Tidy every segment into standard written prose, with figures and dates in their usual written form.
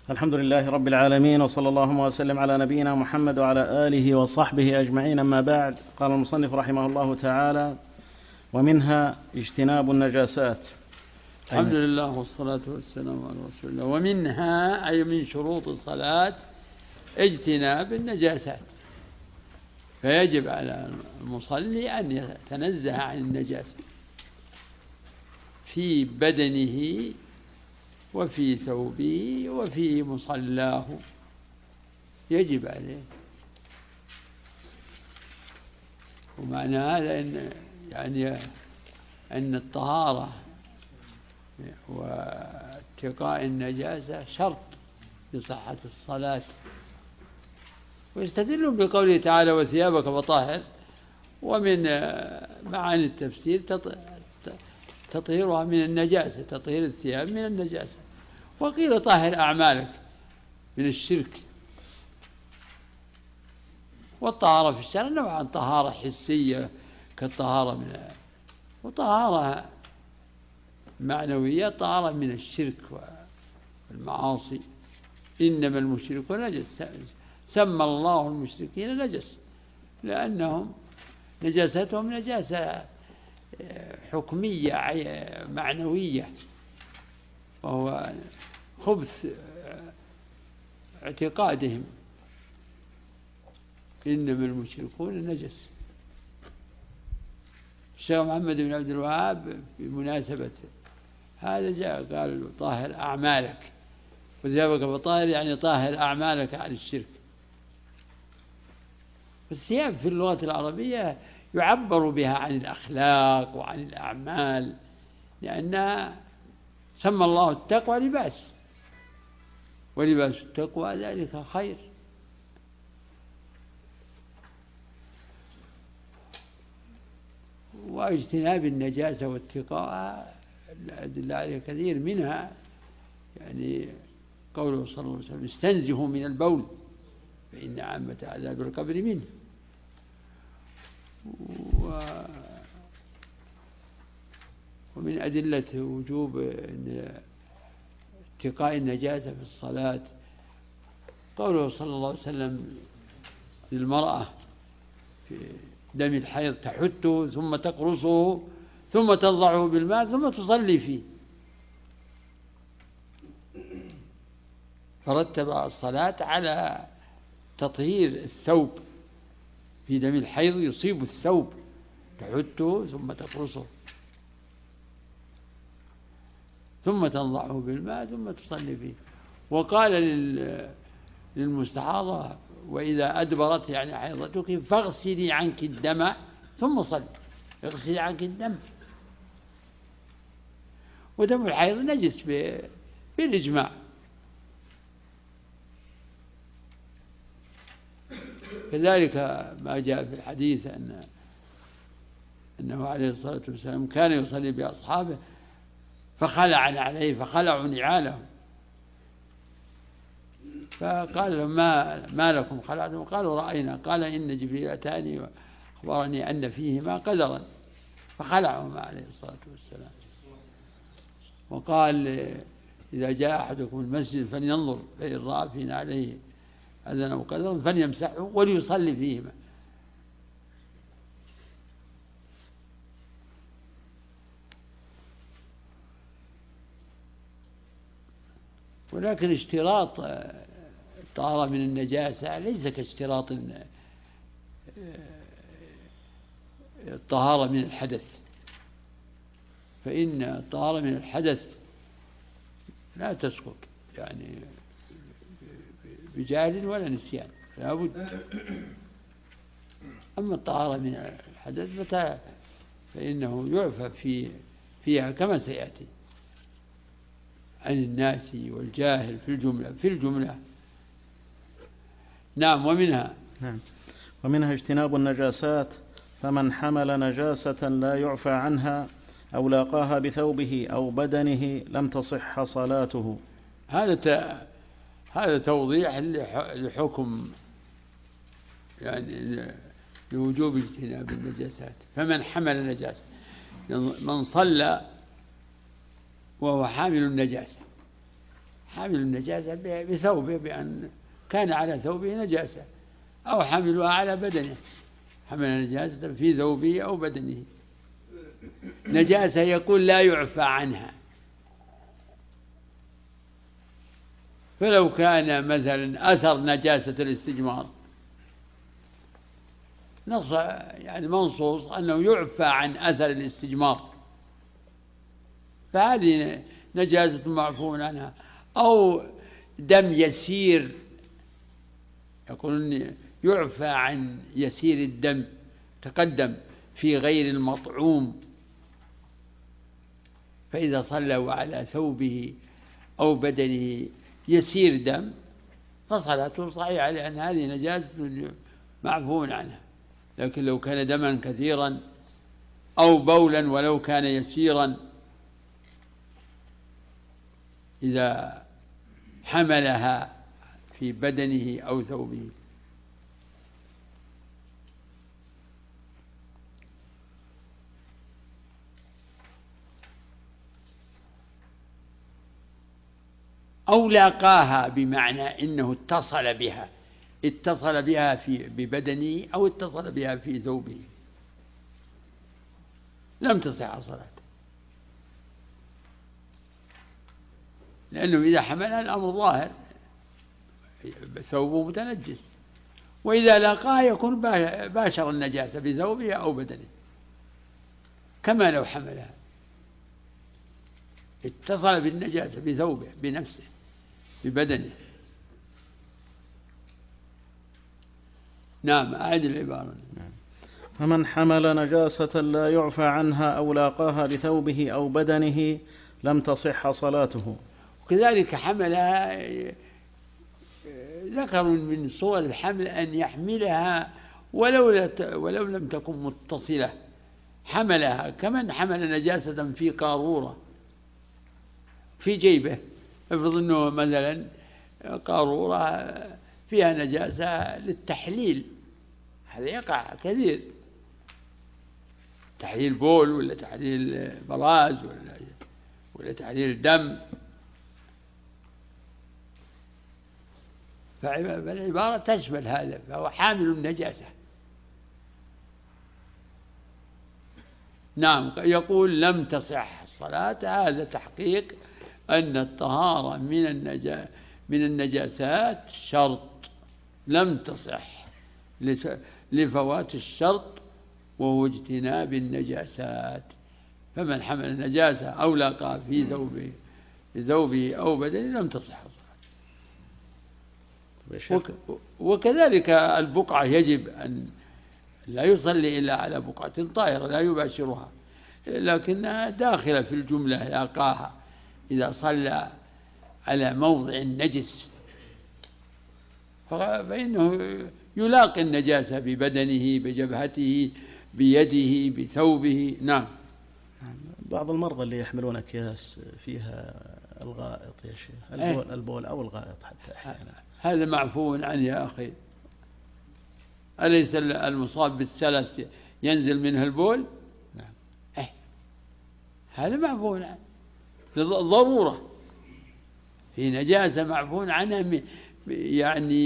الحمد لله رب العالمين، وصلى الله وسلم على نبينا محمد وعلى آله وصحبه أجمعين. أما بعد، قال المصنف رحمه الله تعالى: ومنها اجتناب النجاسات. الحمد لله والصلاة والسلام على رسول الله. ومنها أي من شروط الصلاة اجتناب النجاسات، فيجب على المصلي أن يتنزه عن النجاسة في بدنه وفي ثوبه وفي مصلاه، يجب عليه. ومعنى هذا أن الطهارة واتقاء النجاسة شرط لصحة الصلاة. ويستدلون بقوله تعالى: وثيابك فطهر. ومن معاني التفسير تطهيرها من النجاسة، تطهير الثياب من النجاسة. وقيل طهر أعمالك من الشرك. والطهارة في الشرع نوعا: طهارة حسية كالطهارة وطهارة معنوية، طهارة من الشرك والمعاصي. إنما المشركون نجس، سمى الله المشركين نجس لأنهم نجاستهم نجاسة حكمية معنوية، وهو خبث اعتقادهم. إنما المشركون نجس. الشيخ محمد بن عبد الوهاب بمناسبة هذا جاء قال: طاهر أعمالك، وثيابك فطاهر، يعني طاهر أعمالك عن الشرك. الثياب في اللغة العربية يعبر بها عن الأخلاق وعن الأعمال، لأن سمى الله التقوى لباس، ولباس التقوى ذلك خير. واجتناب النجاسة واتقاءها الأدلة عليه كثير، منها قوله صلى الله عليه وسلم: استنزهوا من البول فإن عامة عذاب القبر منه. ومن أدلة وجوب اتقاء النجاسة في الصلاة قوله صلى الله عليه وسلم للمرأة في دم الحيض: تحته ثم تقرصه ثم تضعه بالماء ثم تصلي فيه. فرتب الصلاة على تطهير الثوب في دم الحيض، يصيب الثوب، تحته ثم تقرصه ثم تنضعه بالماء ثم تصلي فيه. وقال للمستحاضة: وإذا أدبرت يعني حيضتك فاغسلي عنك الدم ثم صلي. اغسلي عنك الدم. ودم الحيض نجس بالإجماع. كذلك ما جاء في الحديث أنه عليه الصلاة والسلام كان يصلي بأصحابه فخلعوا نعالهم، فقال لهم: ما لكم خلعتم؟ قالوا: رأينا. قال: إن جبريل أتاني وأخبرني أن فيهما قدرا، فخلعهما عليه الصلاة والسلام. وقال: إذا جاء أحدكم المسجد فلينظر فإن رأى فينا عليه أذى أو قدرا فليمسحه وليصلي فيهما. ولكن اشتراط الطهارة من النجاسة ليس كاشتراط الطهارة من الحدث، فإن الطهارة من الحدث لا تسقط بجهل ولا نسيان، لا بد. أما الطهارة من الحدث فإنه يعفى فيها كما سيأتي عن الناس والجاهل في الجملة. نعم. ومنها اجتناب النجاسات، فمن حمل نجاسة لا يعفى عنها أو لاقاها بثوبه أو بدنه لم تصح صلاته. هذا توضيح لحكم لوجوب اجتناب النجاسات. فمن حمل نجاسة، من صلى وهو حامل النجاسة، حامل النجاسة بثوبه، بأن كان على ثوبه نجاسة، أو حملها على بدنه، حمل نجاسة في ثوبه أو بدنه. نجاسة يقول لا يعفى عنها، فلو كان مثلا أثر نجاسة الاستجمار نص يعني منصوص أنه يعفى عن أثر الاستجمار، فهذه نجاسة معفو عنها. أو دم يسير، يقولون يعفى عن يسير الدم تقدم في غير المطعوم، فإذا صلى وعلى ثوبه أو بدنه يسير دم فصلاته صحيحة، لأن هذه نجاسة معفو عنها. لكن لو كان دما كثيرا أو بولا ولو كان يسيرا، إذا حملها في بدنه أو ثوبه. أو لاقاها، بمعنى إنه اتصل بها في ببدنه أو اتصل بها في ثوبه، لم تصح صلاته، لأنه إذا حملها الأمر ظاهر ثوبه متنجس، وإذا لاقاها يكون باشر النجاسة بثوبه أو بدنه، كما لو حملها اتصل بالنجاسة بثوبه بنفسه ببدنه. نعم، أعد العبارة. فمن حمل نجاسة لا يعفى عنها أو لاقاها بثوبه أو بدنه لم تصح صلاته. وكذلك حملها، ذكر من صور الحمل أن يحملها ولو لم تكن متصلة، حملها كمن حمل نجاسة في قارورة في جيبه. افرض أنه مثلا قارورة فيها نجاسة للتحليل، هذا يقع كثير، تحليل بول ولا تحليل براز ولا تحليل دم، فالعبارة تشمل هذا، فهو حامل النجاسة. نعم، يقول لم تصح الصلاة، هذا تحقيق أن الطهارة من النجاسات شرط، لم تصح لفوات الشرط وهو اجتناب النجاسات. فمن حمل النجاسة أو لاقى في ثوبه أو بدنه لم تصح الصلاة. وكذلك البقعة يجب أن لا يصلي إلا على بقعة طاهرة لا يباشرها، لكنها داخلة في الجملة لاقاها. إذا صلى على موضع نجس فإنه يلاقي النجاسة ببدنه بجبهته بيده بثوبه. نعم. بعض المرضى اللي يحملون أكياس فيها الغائط يا شيخ، البول أو الغائط حتى أحيانا، هذا معفو عنه يا أخي. أليس المصاب بالسلس ينزل منه البول؟ نعم. هذا معفو عنه ضرورة، في نجاسة معفو عنها، يعني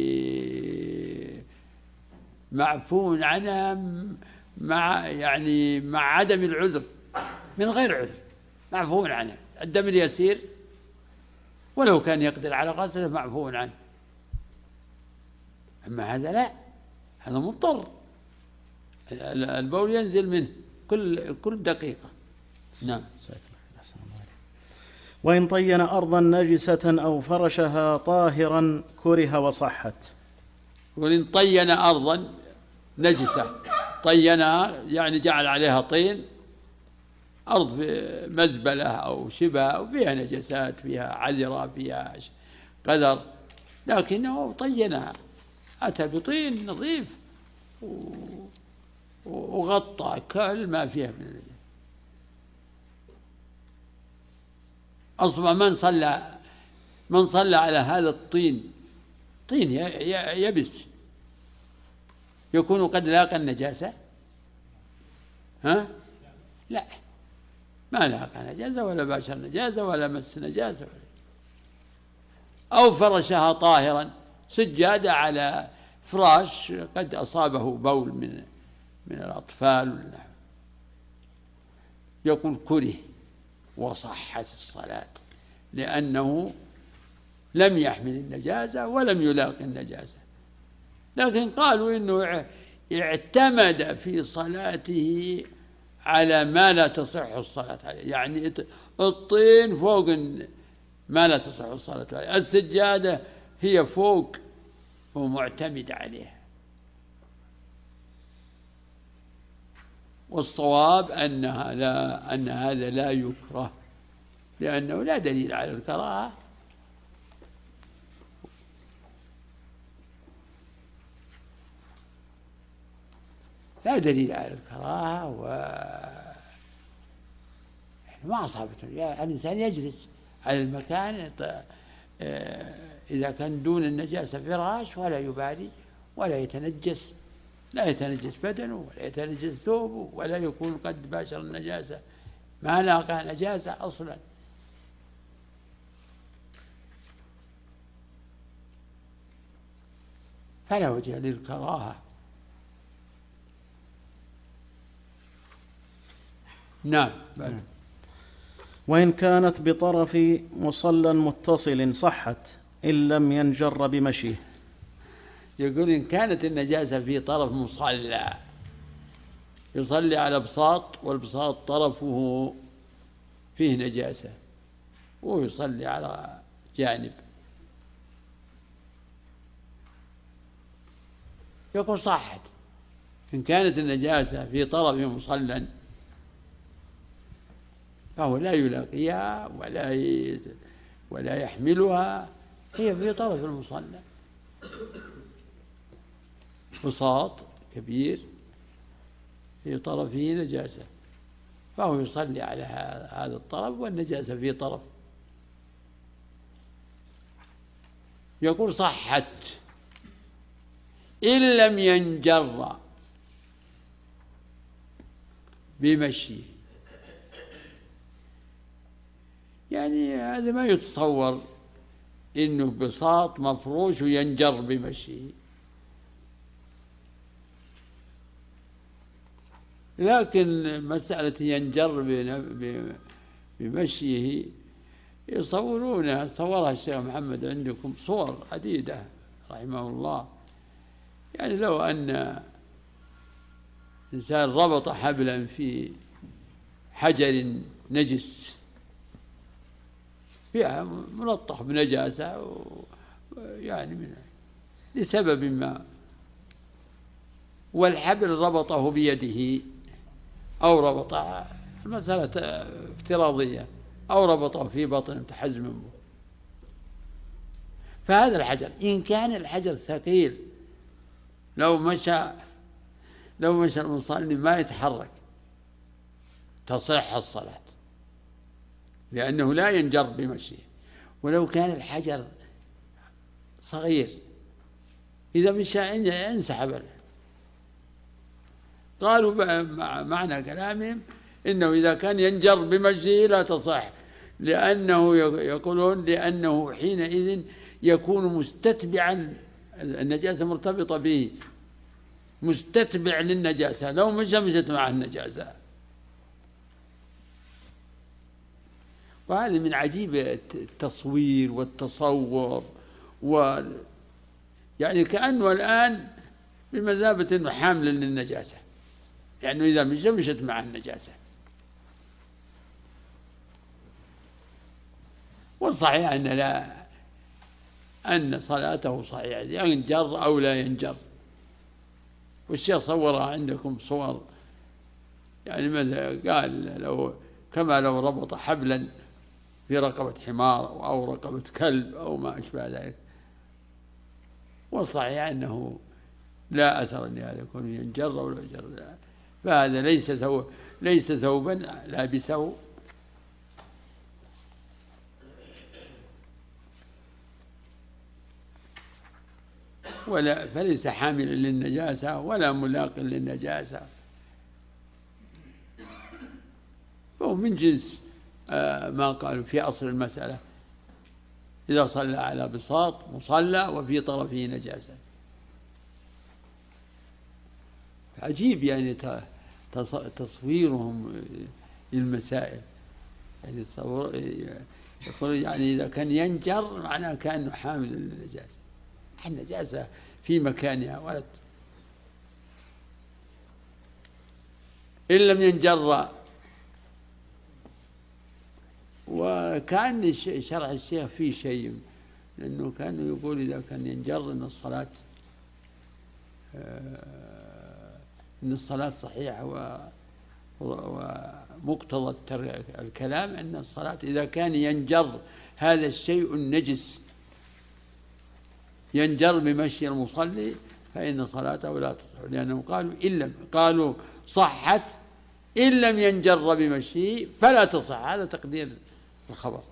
معفو عنها مع عدم العذر، من غير عذر معفو عنه. الدم اليسير ولو كان يقدر على غسله معفو عنه، أما هذا لا، هذا مضطر، البول ينزل منه كل دقيقة. نعم. وإن طين أرضا نجسة أو فرشها طاهرا كره وصحت. وإن طين أرضا نجسة، طينها يعني جعل عليها طين، أرض مزبلة أو شبه أو فيها نجسات، فيها عذرة، فيها قدر، لكنه طينها، أتى بطين نظيف وغطى كل ما فيها من النجاسة. أصبح من صلى على هذا الطين، طين يبس، يكون قد لاقى النجاسة؟ لا، ما لاقى نجاسة ولا باشر نجاسة ولا مس نجاسة، أو فرشها طاهرا، سجادة على فراش قد أصابه بول من الأطفال، يقول كره وصحت الصلاة، لأنه لم يحمل النجاسة ولم يلاقي النجاسة. لكن قالوا إنه اعتمد في صلاته على ما لا تصح الصلاة عليه، يعني الطين فوق ما لا تصح الصلاة عليه، السجادة هي فوق ومعتمد عليها. والصواب أن هذا لا يكره، لأنه لا دليل على الكراهة، لا دليل على الكراهة، ما أصابته. الإنسان يجلس على المكان إذا كان دون النجاسة فراش ولا يبالي ولا يتنجس، لا يتنجس بدنه ولا يتنجس ثوبه ولا يكون قد باشر النجاسة، ما لاقى نجاسة أصلا. فلا وجه للكراهة. نعم. وإن كانت بطرف مصلى متصل صحت إن لم ينجر بمشيه. يقول إن كانت النجاسة في طرف مصلى، يصلي على بساط والبساط طرفه فيه نجاسة ويصلي على جانب، يقول صحت. إن كانت النجاسة في طرف مصلى فهو لا يلاقيها ولا يحملها، هي في طرف المصلى، بساط كبير في طرفه نجاسة، فهو يصلي على هذا الطرف والنجاسة في طرف، يقول صحت إن لم ينجر بمشيه. يعني هذا ما يتصور إنه بساط مفروش وينجر بمشيه، لكن مسألة ينجر بمشيه يصورونها، صورها الشيخ محمد عندكم صور عديدة رحمه الله. يعني لو أن إنسان ربط حبلا في حجر نجس فيها ملطخ بنجاسة يعني لسبب ما، والحبل ربطه بيده أو ربطه، المسألة افتراضية، أو ربطه في بطن تحزم به، فهذا الحجر إن كان الحجر ثقيل لو مشى المصلي ما يتحرك تصح الصلاة، لأنه لا ينجر بمشيه. ولو كان الحجر صغير إذا مشى انسحب. قالوا معنى كلامهم إنه إذا كان ينجر بمشيه لا تصح، لأنه يقولون لأنه حينئذ يكون مستتبعا، النجاسة مرتبطة به، مستتبع للنجاسة، لو مشت مع النجاسة. وهذا من عجيب التصوير والتصور، يعني كأنه الآن بمثابة أنه حامل للنجاسة، لأنه إذا مشت مع النجاسة. والصحيح أن صلاته صحيحة، ينجر أو لا ينجر. والشيخ صورها عندكم صور، يعني مثلا قال كما لو ربط حبلا في رقبة حمار أو رقبة كلب أو ما أشبه ذلك. والصحيح أنه لا أثر لهذا يكون ينجر أو لا ينجر، فهذا ليس ثوبا لابسه، فليس حاملا للنجاسة ولا ملاق للنجاسة، فهو من جنس ما قالوا في أصل المسألة إذا صلى على بساط مصلى وفي طرفه نجاسة. عجيب يعني تصويرهم للمسائل، يعني يقول يعني إذا كان ينجر معناه كأنه حامل للنجاسة، النجاسة في مكانها ولد. إن لم ينجر، وكان شرح الشيخ فيه شيء، لأنه كان يقول إذا كان ينجر أن الصلاة صحيحة، ومقتضى الكلام أن الصلاة إذا كان ينجر هذا الشيء النجس ينجر بمشي المصلي فإن صلاته لا تصح، لأنهم قالوا صحت إن لم ينجر بمشيه فلا تصح. هذا تقدير الخبر.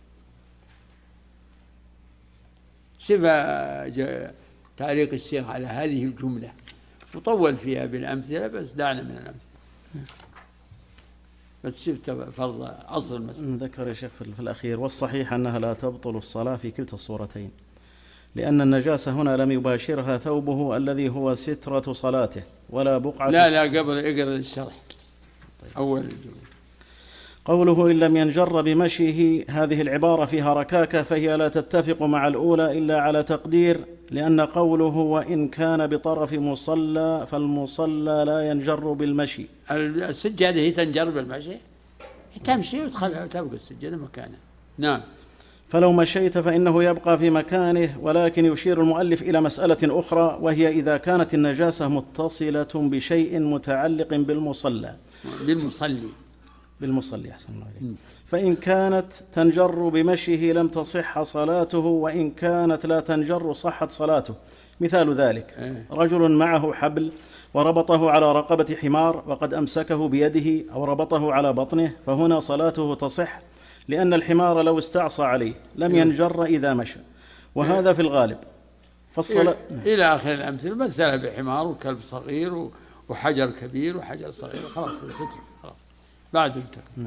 شبه تعليق الشيخ على هذه الجملة وطول فيها بالأمثلة، بس دعنا من الأمثلة. بس شفت فرض أصل المسألة. ذكر يا شيخ في الأخير: والصحيح أنها لا تبطل الصلاة في كلتا الصورتين، لأن النجاسة هنا لم يباشرها ثوبه الذي هو سترة صلاته ولا بقعة. لا قبل اقرأ الشرح. أول الجملة قوله إن لم ينجر بمشيه، هذه العبارة فيها ركاكة، فهي لا تتفق مع الأولى إلا على تقدير، لأن قوله وإن كان بطرف مصلى فالمصلى لا ينجر بالمشي. السجادة هي تنجر بالمشي، تمشي وتبقى السجادة مكانها. نعم. فلو مشيت فإنه يبقى في مكانه، ولكن يشير المؤلف إلى مسألة أخرى، وهي إذا كانت النجاسة متصلة بشيء متعلق بالمصلي أحسن الله عليك. فإن كانت تنجر بمشيه لم تصح صلاته، وإن كانت لا تنجر صحت صلاته. مثال ذلك: رجل معه حبل وربطه على رقبة حمار وقد أمسكه بيده أو ربطه على بطنه، فهنا صلاته تصح، لأن الحمار لو استعصى عليه لم ينجر إذا مشى، وهذا في الغالب. فالصلاة إلى آخر الأمثلة، مثل بحمار وكلب صغير وحجر كبير وحجر صغير، خلاص بعد انتهى.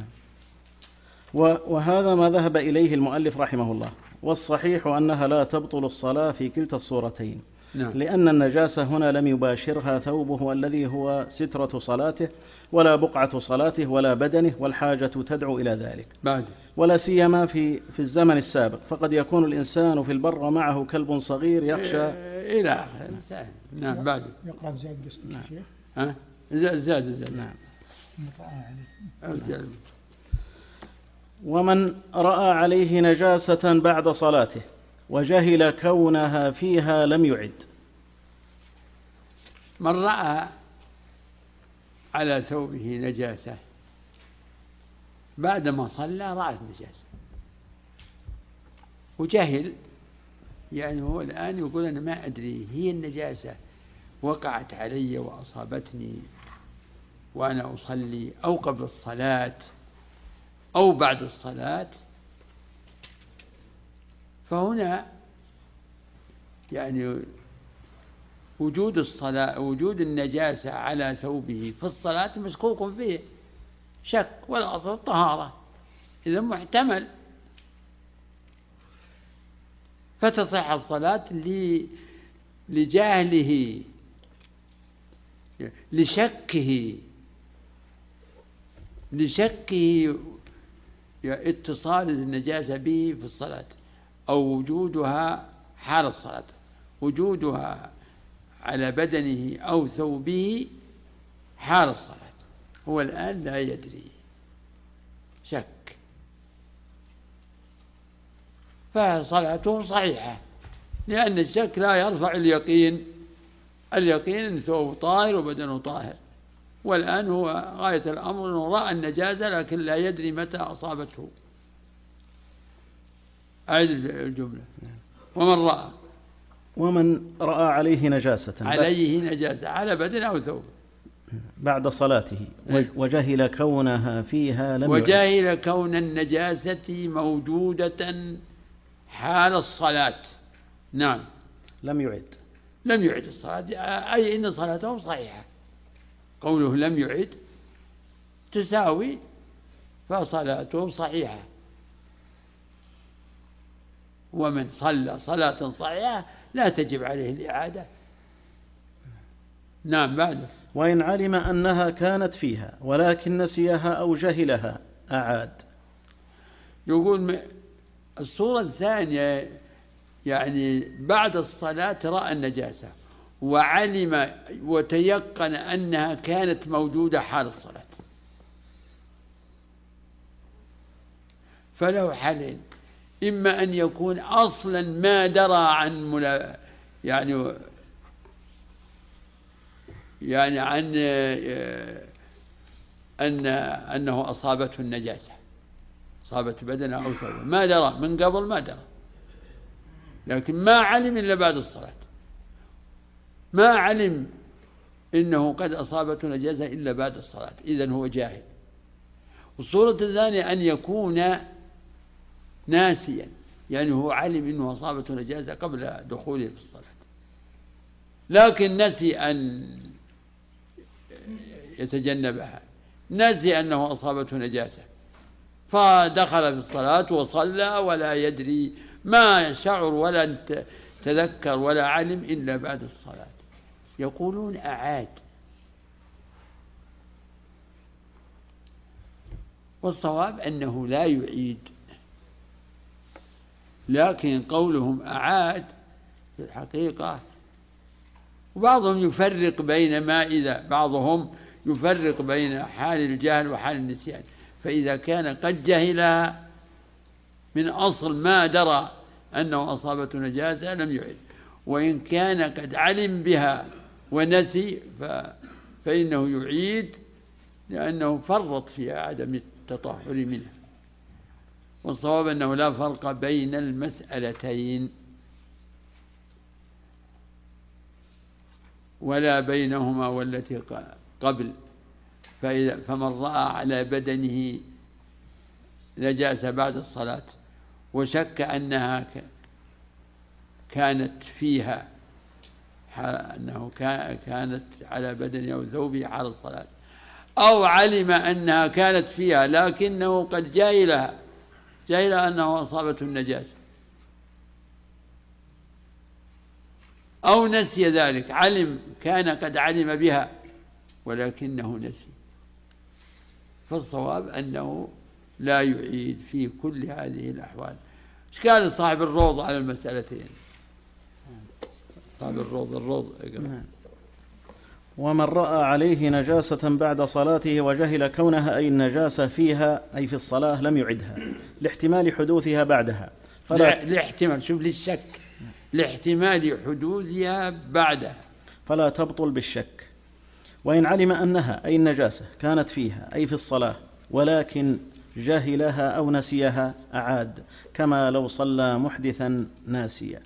وهذا ما ذهب إليه المؤلف رحمه الله. والصحيح أنها لا تبطل الصلاة في كلتا الصورتين. نعم. لأن النجاسة هنا لم يباشرها ثوبه الذي هو سترة صلاته ولا بقعة صلاته ولا بدنه، والحاجة تدعو إلى ذلك. ولا سيما في الزمن السابق، فقد يكون الإنسان في البر معه كلب صغير يخشى إلى آخر. نعم. بعد يقرأ زاد قصة الشيخ. زاد. نعم. نعم. ومن رأى عليه نجاسة بعد صلاته وجهل كونها فيها لم يعد. من رأى على ثوبه نجاسة بعدما صلى، رأت نجاسة وجهل، يعني هو الآن يقول أنا ما أدري هي النجاسة وقعت علي وأصابتني وأنا أصلي أو قبل الصلاة أو بعد الصلاة، فهنا يعني وجود النجاسة على ثوبه في الصلاة مشكوك فيه شك، والأصل الطهارة، إذا محتمل، فتصح الصلاة لجهله لشكه اتصال النجاسة به في الصلاة، أو وجودها حال الصلاة، وجودها على بدنه أو ثوبه حال الصلاة، هو الآن لا يدري، شك، فصلاته صحيحة، لأن الشك لا يرفع اليقين أن ثوبه طاهر وبدنه طاهر، والآن هو غاية الأمر أنه رأى النجاسة لكن لا يدري متى أصابته. أعيد الجملة. ومن رأى عليه نجاسة على بدن أو ثوب بعد صلاته وجهل كونها فيها لم وجهل كون النجاسة موجودة حال الصلاة، نعم، لم يعد الصلاة، أي إن صلاته صحيحة. قوله لم يعد تساوي فصلاته صحيحة، ومن صلى صلاة صحيحة لا تجب عليه الإعادة. نعم. بعد. وإن علم أنها كانت فيها ولكن نسيها أو جهلها أعاد. يقول الصورة الثانية يعني بعد الصلاة رأى النجاسة وعلم وتيقن أنها كانت موجودة حال الصلاة، فله حالين: إما أن يكون أصلا ما درى عن يعني عن أنه أصابته النجاسة، أصابت بدنه أو ثوبه، ما درى من قبل، ما درى، لكن ما علم إلا بعد الصلاة، ما علم إنه قد أصابته نجاسة إلا بعد الصلاة، إذن هو جاهل. والصورة الثانية أن يكون ناسيا، يعني هو علم إنه أصابته نجاسة قبل دخوله في الصلاة، لكن نسي أن يتجنبها، نسي أنه أصابته نجاسة، فدخل في الصلاة وصلى ولا يدري، ما شعر ولا تذكر ولا علم إلا بعد الصلاة. يقولون أعاد، والصواب أنه لا يعيد، لكن قولهم أعاد في الحقيقة، وبعضهم يفرق بين بعضهم يفرق بين حال الجهل وحال النسيان، فإذا كان قد جهلها من أصل ما درى أنه أصابته نجاسة لم يعد، وإن كان قد علم بها ونسي فإنه يعيد، لأنه فرط في عدم التطهر منها. والصواب أنه لا فرق بين المسألتين ولا بينهما والتي قبل، فمن رأى على بدنه نجاسة بعد الصلاة وشك أنها كانت فيها، أنه كانت على بدنه أو ثوبه حال الصلاة، أو علم أنها كانت فيها لكنه قد جاهل أنه أصابته النجاسة، أو نسي ذلك، كان قد علم بها ولكنه نسي، فالصواب أنه لا يعيد في كل هذه الأحوال. إشكال صاحب الروض على المسألتين. صاحب الروض ومن رأى عليه نجاسة بعد صلاته وجهل كونها أي النجاسة فيها أي في الصلاة لم يعدها لاحتمال حدوثها بعدها، لاحتمال، شوف للشك، لاحتمال حدوثها بعدها فلا تبطل بالشك. وإن علم أنها أي النجاسة كانت فيها أي في الصلاة ولكن جهلها أو نسيها أعاد، كما لو صلى محدثا ناسيا.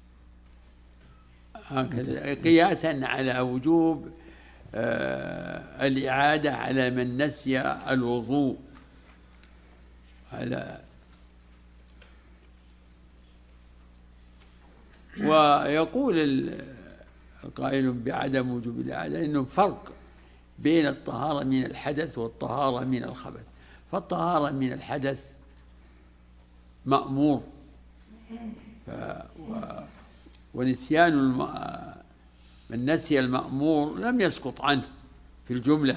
قياسا على وجوب الإعادة على من نسي الوضوء، ويقول القائل بعدم وجوب الإعادة إنه فرق بين الطهارة من الحدث والطهارة من الخبث، فالطهارة من الحدث مأمور، ونسيان من نسي المأمور لم يسقط عنه في الجملة،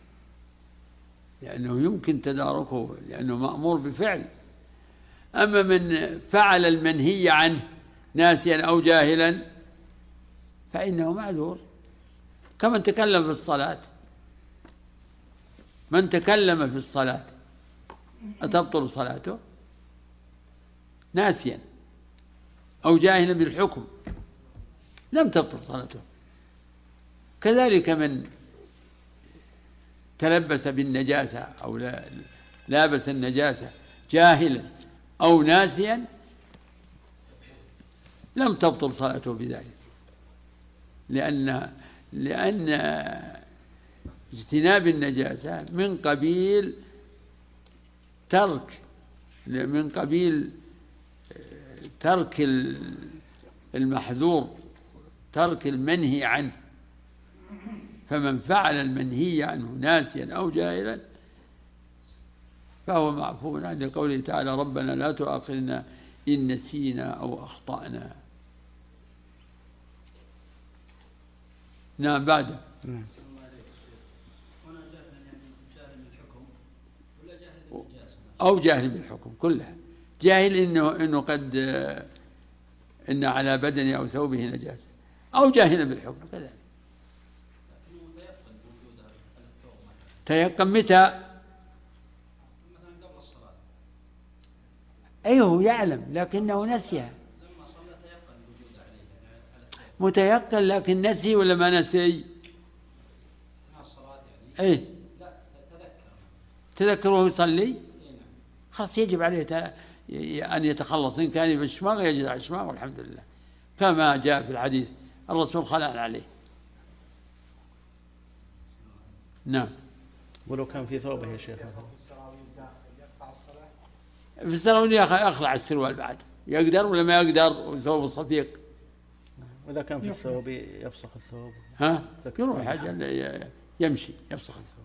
لأنه يمكن تداركه لأنه مأمور بفعل. أما من فعل المنهي عنه ناسيا أو جاهلا فإنه معذور، كمن تكلم في الصلاة. من تكلم في الصلاة أتبطل صلاته ناسيا أو جاهلا بالحكم؟ لم تبطل صلاته. كذلك من تلبس بالنجاسة أو لابس النجاسة جاهلا أو ناسيا لم تبطل صلاته بذلك، لأن اجتناب النجاسة من قبيل ترك المحذور، ترك المنهي عنه. فمن فعل المنهي عنه ناسيا أو جاهلا فهو معفو عنه، لقوله تعالى: ربنا لا تؤاخذنا إن نسينا أو أخطأنا. نعم بعد. أو جاهل بالحكم كلها، جاهل إنه قد إن على بدنه أو ثوبه نجاسة، أو جاهل بالحكم كذلك. تيقن متى؟ أيه يعلم لكنه نسيها. متيقن لكن نسي ولا ما نسي؟ أيه تذكر وهو يصلي خلاص يجب عليه أن يتخلص. إن كان بالشماغ يجد على الشماغ والحمد لله، كما جاء في الحديث الرسول خلع عليه. نعم. ولو كان في ثوبه يا شيخ في السراويل يخلع السروال بعد، يقدر ولا ما يقدر ثوب صفيق. وإذا كان في الثوب يفسخ الثوب. ها يروح حاجة يمشي يفسخ الثوب.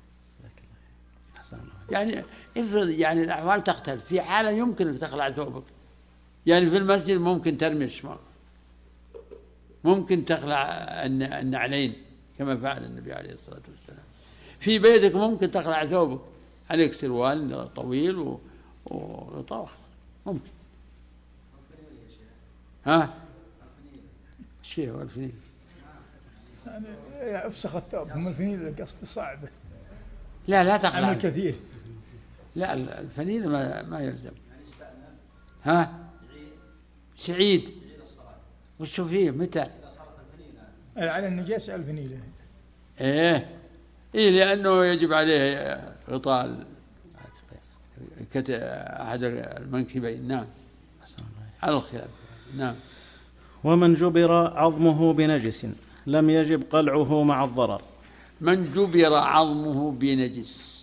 يعني افرض يعني الأحوال تختلف، في حالة يمكن أن تخلع ثوبك، يعني في المسجد ممكن ترمي الشماغ، ممكن تخلع النعلين كما فعل النبي عليه الصلاة والسلام. في بيتك ممكن تخلع ثوبك، عليك سروال طويل وطوخ ممكن. ها شيء هو الفنيل يعني افسخ الثوب، هم الفنيل القصد صعبة. لا تخلع عمل كثير. لا الفنيل ما يلزم. ها سعيد وشو فيه متى؟ على النجاسة الفنيلة. إيه لأنه يجب عليه غطاء أحد المنكبين. نعم على الخلاف. نعم. ومن جبر عظمه بنجس لم يجب قلعه مع الضرر. من جبر عظمه بنجس،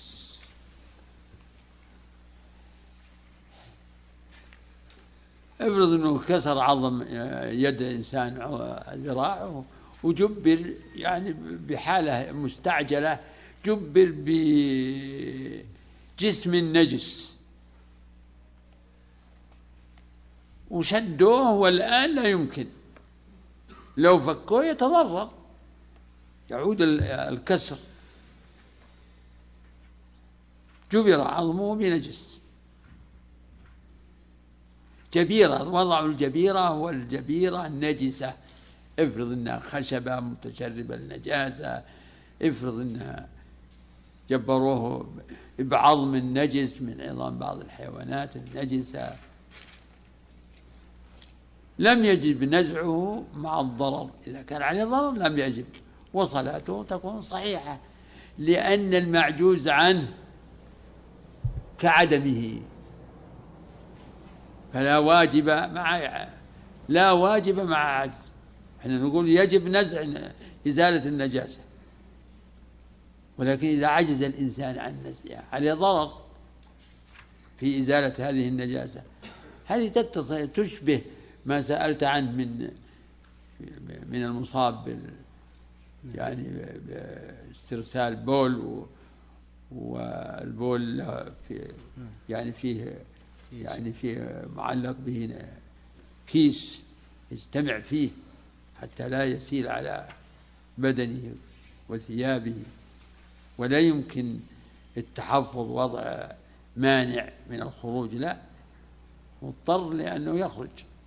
افرض أنه كسر عظم يد إنسان ذراعه وجبر يعني بحالة مستعجلة، جبر بجسم نجس وشدوه والآن لا يمكن، لو فكوه يتضرر يعود الكسر. جبر عظمه بنجس. جبيرة، وضعوا الجبيرة والجبيرة النجسة، افرض انها خشبة متشربة النجاسة، افرض انها جبروه بعظم النجس من عظام بعض الحيوانات النجسة، لم يجب نزعه مع الضرر. إذا كان عليه ضرر لم يجب، وصلاته تكون صحيحة، لأن المعجوز عنه كعدمه، فلا واجب مع عجز. احنا نقول يجب نزع إزالة النجاسة، ولكن إذا عجز الإنسان عن نزعها عليه ضرر في إزالة هذه النجاسة. هذه تشبه ما سألت عنه من المصاب يعني باسترسال بول، والبول فيه معلق به كيس يجتمع فيه حتى لا يسيل على بدنه وثيابه، ولا يمكن التحفظ وضع مانع من الخروج، لا مضطر لأنه يخرج.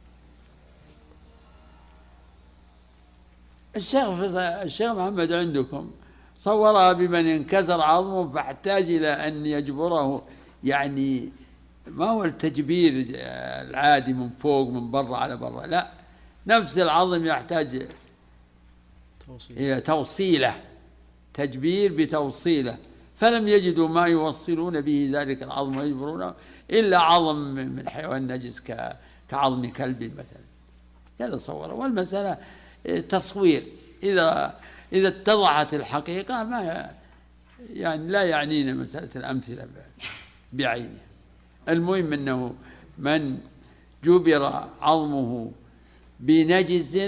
الشيخ محمد عندكم صورها بمن انكسر عظمه فاحتاج إلى أن يجبره، يعني ما هو التجبير العادي من فوق من برا على برا، لا، نفس العظم يحتاج إلى توصيله، تجبير بتوصيله، فلم يجدوا ما يوصلون به ذلك العظم ويجبرونه إلا عظم من حيوان نجس كعظم كلب مثلا. هذا صوره، والمسألة تصوير. إذا اتضحت الحقيقة ما يعني لا يعنينا مسألة الأمثلة بعينها. المهم أنه من جبر عظمه بنجس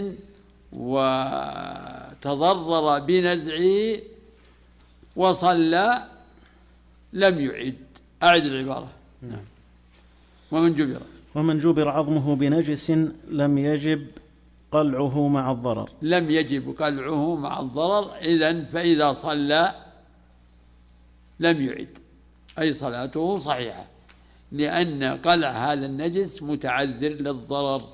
وتضرر بنزعه وصلى لم يعد. أعد العبارة. نعم. ومن جبر ومن جبر عظمه بنجس لم يجب قلعه مع الضرر. لم يجب قلعه مع الضرر، إذن فإذا صلى لم يعد، أي صلاته صحيحة، لأن قلع هذا النجس متعذر للضرر.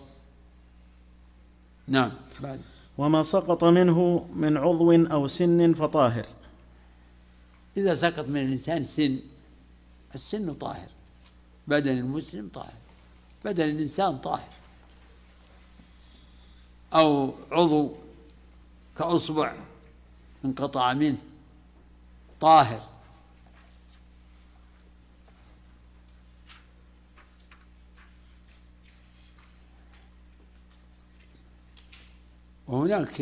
نعم. بعد. وما سقط منه من عضو أو سن فطاهر. إذا سقط من الإنسان سن، السن طاهر، بدن المسلم طاهر، بدن الإنسان طاهر، أو عضو كأصبع انقطع منه طاهر. وهناك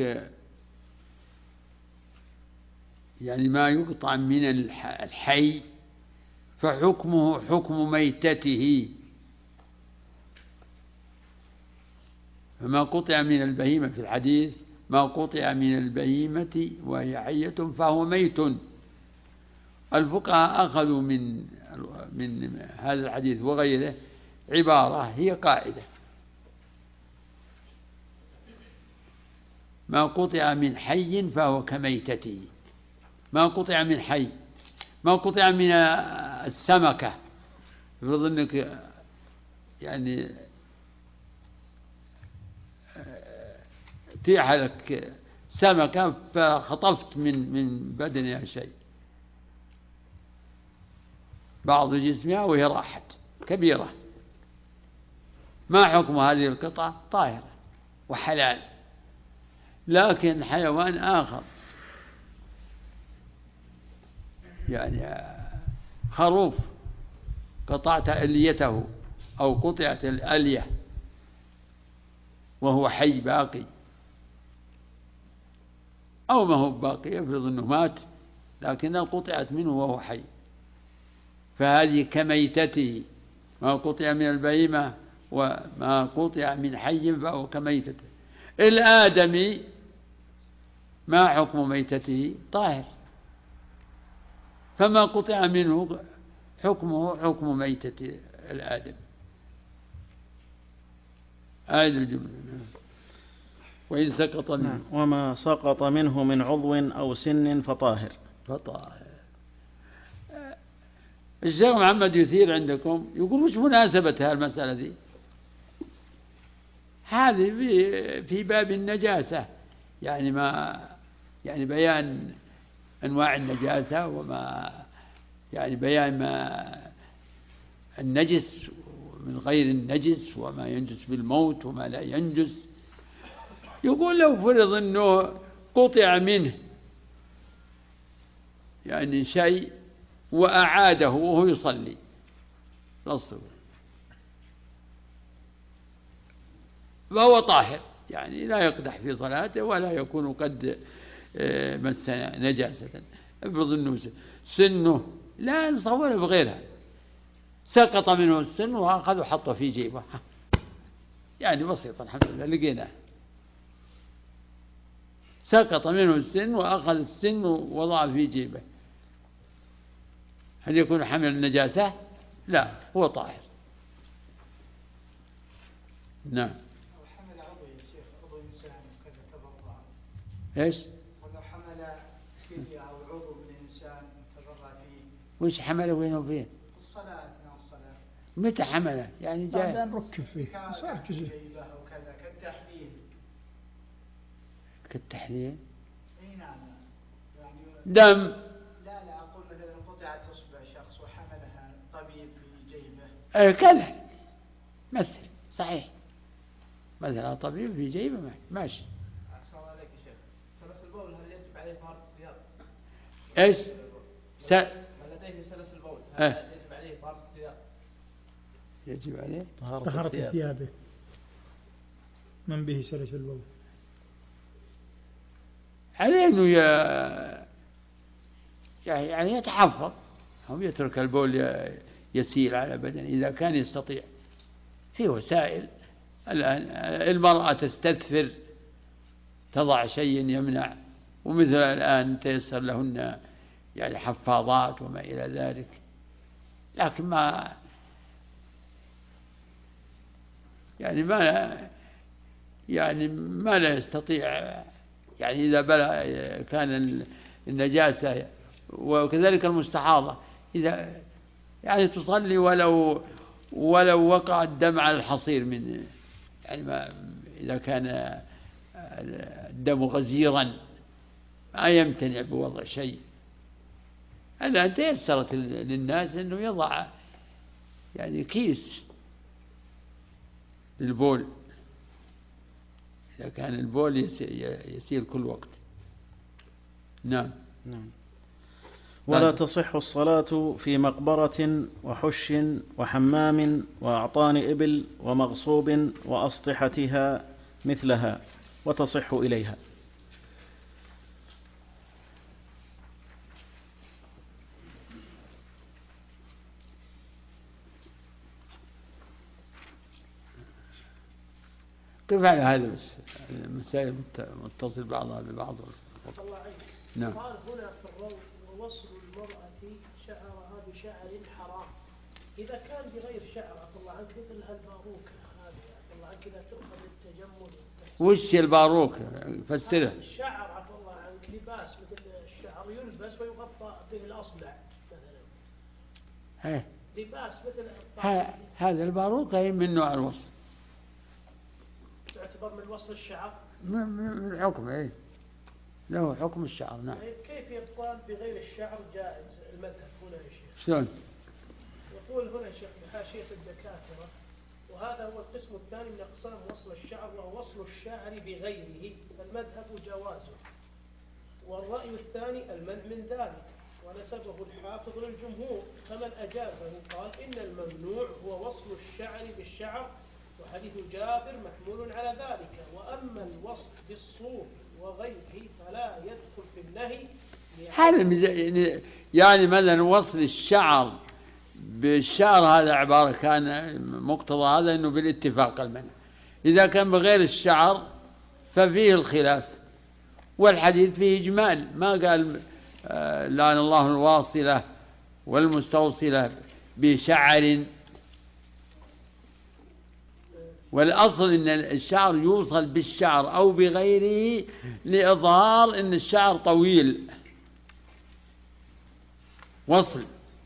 يعني ما يقطع من الحي فحكمه حكم ميتته، فما قطع من البهيمة في الحديث ما قطع من البهيمة وهي حية فهو ميت. الفقهاء أخذوا من هذا الحديث وغيره عبارة هي قاعدة: ما قطع من حي فهو كميتته. ما قطع من حي، ما قطع من السمكة، يفرض أنك يعني تيح لك سمكة فخطفت من بدنها شيء، بعض جسمها وهي راحت كبيرة، ما حكم هذه القطعة؟ طاهرة وحلال. لكن حيوان آخر يعني خروف قطعت أليته أو قطعت الألية وهو حي باقي، أو ما هو باقي، يفرض أنه مات لكنها قطعت منه وهو حي، فهذه كميتته. ما قطع من البهيمة وما قطع من حي فهو كميتته. الآدمي ما حكم ميتته؟ طاهر، فما قطع منه حكمه حكم ميتة الآدم. أعد الجملة. وإن سقط منه. وما سقط منه من عضو أو سن فطاهر. الشيخ محمد يثير عندكم يقول وش مناسبة المسألة دي؟ هذه في باب النجاسة، يعني يعني بيان أنواع النجاسة، وما يعني بيان ما النجس من غير النجس، وما ينجس بالموت وما لا ينجس. يقول لو فرض أنه قطع منه يعني شيء وأعاده وهو يصلي للصبح فهو طاهر، يعني لا يقدح في صلاته ولا يكون قد مس نجاسة. افرض أنه سنه لا نصوره بغيرها، سقط منه السن وأخذ وحطه في جيبه، يعني بسيطة الحمد لله لقيناه. سقط منه السن وأخذ السن ووضعه في جيبه، هل يكون حمل النجاسة؟ لا، هو طاهر. نعم. لو حمل عضو يا شيخ، عضو إنسان كذا تبرع. إيش؟ ولو حمل كلية أو عضو من إنسان تبرع فيه. وش حمله وين وفين؟ الصلاة أثناء الصلاة. متى حمله؟ يعني جاء. بعدين ركب فيه صار جزء. جيبه أو كذا كالتحليل. كالتحليل؟ أي نعم. يعني دم. لا أقول مثلا قطعت أصبع شخص وحملها طبيب في كذا جيبه. مثل صحيح، مثلا طبيب في جيبه ماشي. أحسن الله عليك يا شيخ. سلس البول هل يجب عليه طهارة الثياب؟ إيش؟ من لديه سلس البول هل يجب عليه طهارة الثياب؟ يجب عليه طهارة ثيابه من به سلس البول، عليه أنه يعني يتحفظ أو يترك البول يسيل على بدنه إذا كان يستطيع. في وسائل الآن المرأة تستثفر، تضع شيء يمنع، ومثل الآن تيسر لهن يعني حفاظات وما إلى ذلك، لكن ما ما لا يستطيع، يعني إذا كان النجاسة، وكذلك المستحاضة إذا يعني تصلي ولو وقع الدم على الحصير من يعني إذا كان الدم غزيرا ما يمتنع بوضع شيء. الآن تيسرت للناس أنه يضع يعني كيس للبول إذا كان البول يسير كل وقت. نعم. ولا تصح الصلاة في مقبرة وحش وحمام وأعطان إبل ومغصوب وأسطحتها مثلها وتصح إليها. كيف على هذا بس المسائل متصل بعضها ببعض. نعم. قال هنا في الروض ووصل المرأة شعرها بشعر حرام. إذا كان بغير شعر عفى الله عنك مثل هالباروكة هذه عفى الله عنك إذا تؤخذ التجمل. وش الباروكة؟ فسره. الشعر عفى الله عنك لباس مثل الشعر يلبس ويغطى به الأصبع مثلا. لباس مثل هذا الباروكة من نوع الوصل. تعتبر من وصل الشعر؟ من حكم له حكم الشعر. نعم. كيف يقال بغير الشعر جائز المذهب هنا يا شيخ؟ شلون؟ يقول هنا يا شيخ بحاشية الدكاترة وهذا هو القسم الثاني من أقسام وصل الشعر وهو وصل الشعر بغيره فالمذهب جوازه، والرأي الثاني المنع من ذلك ونسبه الحافظ للجمهور فمن أجازه قال إن الممنوع هو وصل الشعر بالشعر وحديث جابر محمول على ذلك، وأما الوصل بالصوف وغيره فلا يدخل في النهي. هذا يعني مثلا وصل الشعر بالشعر هذا عبارة كان مقتضى هذا أنه بالاتفاق المنع. إذا كان بغير الشعر ففيه الخلاف، والحديث فيه إجمال ما قال لعن الله الواصلة والمستوصلة بشعر، والأصل أن الشعر يوصل بالشعر أو بغيره لإظهار أن الشعر طويل وصل.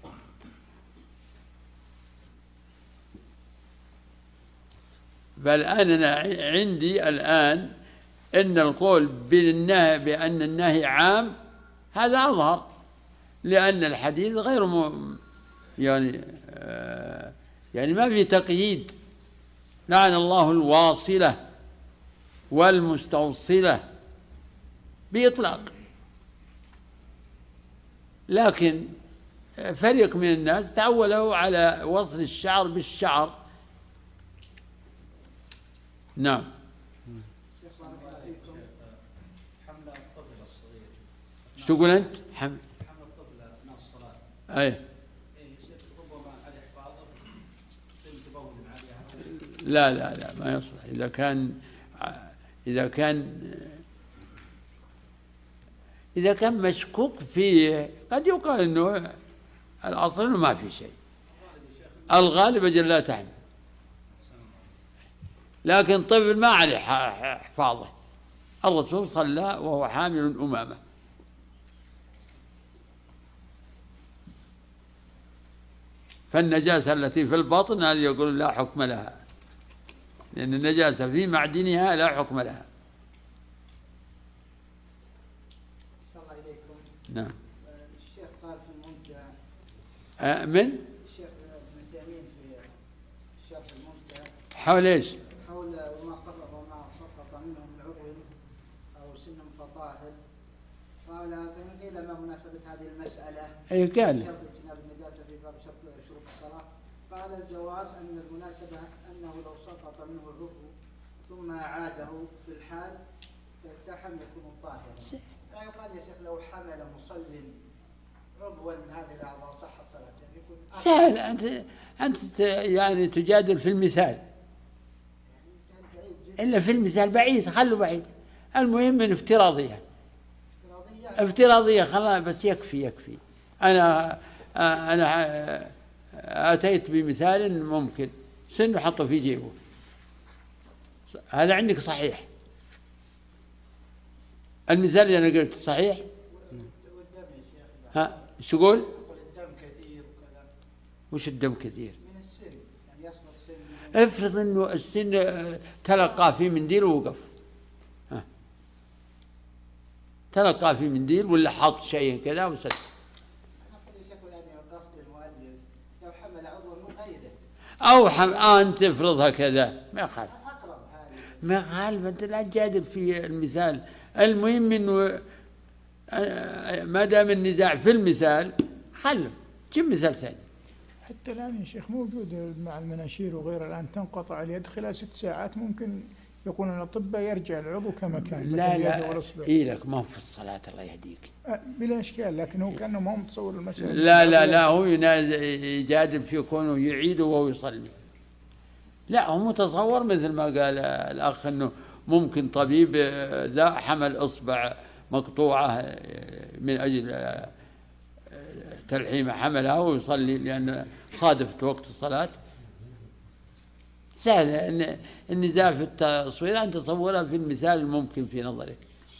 بل أنا عندي الآن أن القول بأن النهي عام هذا أظهر، لأن الحديث غير يعني ما في تقييد لعن الله الواصلة والمستوصلة بإطلاق. لكن فريق من الناس تعولوا على وصل الشعر بالشعر. نعم. شو تقول أنت؟ حمل الطفل أثناء الصلاة. أي. لا ما يصلح. إذا كان مشكوك فيه قد يقال إنه الأصل إنه ما في شيء، الغالب أجل لا تحمل، لكن طفل ما عليه حفاظه. الرسول صلى وهو حامل أمامه. فالنجاسة التي في البطن هذه يقول لا حكم لها، لأن النجاسة في معدنها لا حكم لها. صلى الله إليكم. نعم. الشيخ قال في المنتهى الشيخ ابن تيمية في الشرح المنتهى حول إيش؟ حول وما سقط منه من عضو أو سن فطاهر، قال فإن قيل ما مناسبة هذه المسألة؟ أي قال شرط اجتناب النجاسة في باب شروط الصلاة. قال الجواز أن المناسبة أنه لو سقط منه العضو ثم أعاده في الحال فالتحم يكون طاهرا. لا يقال يا شيخ لو حمل مصل عضوا من هذه الأعضاء صحت صلاته يكون سهل. أنت يعني تجادل في المثال، إلا في المثال بعيد، خلوا بعيد. المهم من افتراضية خلاص بس يكفي. أنا أتيت بمثال ممكن سن حطه في جيبه هذا عندك صحيح. المثال اللي أنا قلت صحيح. ها شو قول؟ الدم كثير وكذا. وش الدم كثير؟ من السن، يعني يسقط سن. افرض انه السن تلقى في منديل ووقف، ها تلقى في منديل ولا حط شيء كذا وسد. لو حمل عضو من غيره او انت افرضها كذا ما يخالف، ما يخالف، انت لا تجادل في المثال. المهم انه ما دام النزاع في المثال خلف جيب مثال ثاني. حتى الآن يا شيخ موجود مع المناشير وغيره، الآن تنقطع اليد خلال 6 ساعات، ممكن يقولون الأطباء يرجع العضو كما كان. لا إيه لك ما هو في الصلاة الله يهديك. بلا إشكال، لكن هو كأنه ما هو متصور المسألة. لا هو يجادل في كونه يعيد وهو يصلي. لا هو متصور مثل ما قال الأخ أنه ممكن طبيب ذا حمل إصبع مقطوعة من أجل تلحيمة حملها ويصلي لأن صادفت وقت الصلاة. سهل أن النزاع في التصوير أن تصورها في المثال الممكن في نظرك.